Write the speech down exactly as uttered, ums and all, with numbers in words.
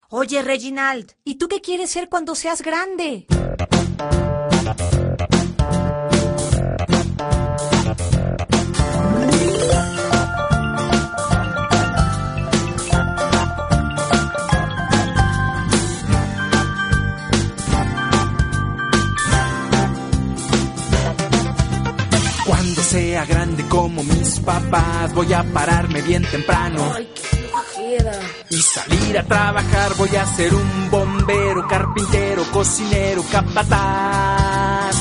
Oye, Reginald, ¿y tú qué quieres ser cuando seas grande? Cuando sea grande como mis papás, voy a pararme bien temprano. Ay, qué flojera. Y salir a trabajar, voy a ser un bombero, carpintero, cocinero, capataz.